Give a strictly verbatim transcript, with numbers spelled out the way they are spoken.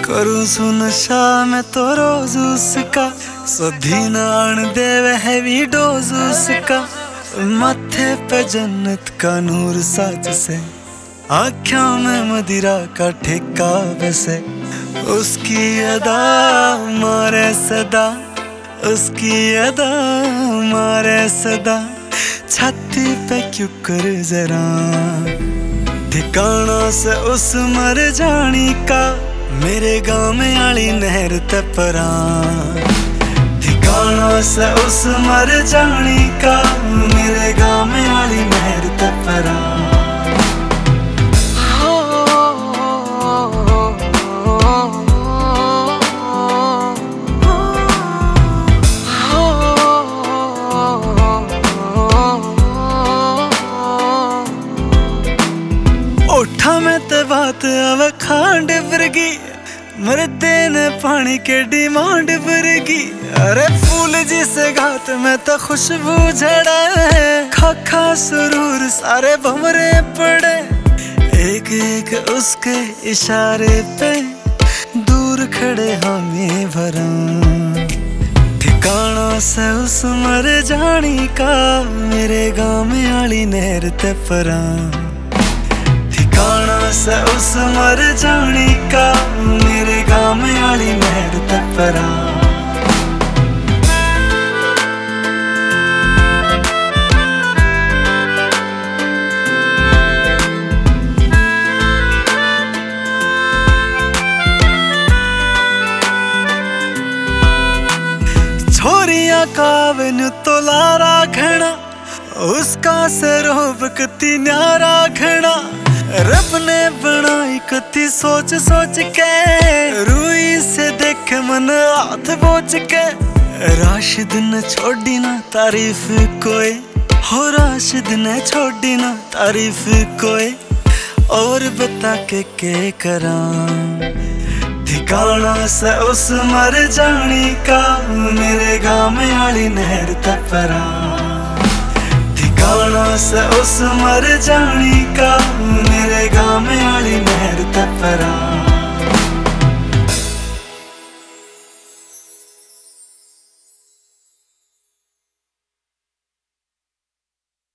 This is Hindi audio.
करूँ सु नशा मैं तो रोज उसका, सधी नान देवे हैवी डोज उसका। माथे पे जन्नत का नूर साज से, आँखों में मदिरा का ठेका बसे। उसकी अदा मारे सदा, उसकी अदा मारे सदा। छाती पे क्यों कर जरा, ठिकाना से उस मर जानी का, मेरे गाँव में आली नहर ते परा। ठिकाना से उस मर जानी का, मेरे गाँव में आली नहर ते परा। ओठा में ते बात आवे खांड वर्गी, मरदे ने पानी के डिमांड वर्गी। अरे फूल जिसे घात में तो खुशबू झड़े, खाखा सुरूर सारे भंवरे पड़े। एक एक उसके इशारे पे दूर खड़े हमें भरा। ठिकाना से उस मर जानी का, मेरे गाँव में आली नहर ते परा। ठिकाना से उस मर जानी का, मेरे गाँव में आली नहर ते परा। छोरिया का वेनु तो लारा घना, उसका सरोब कति न्यारा घना। रब ने बनाई कति सोच सोच के, रूई से देख मन हाथ बोच के। राशिद ने छोड़ी ना तारीफ कोई, हो राशिद ने छोड़ी ना तारीफ कोई। और बता के के करा, ठिकाना से उस मर जानी का, मेरे गाँव में आली नहर ते परा। ठिकाना से उस मर जानी का, मेरे गाँव में आली नहर ते परा।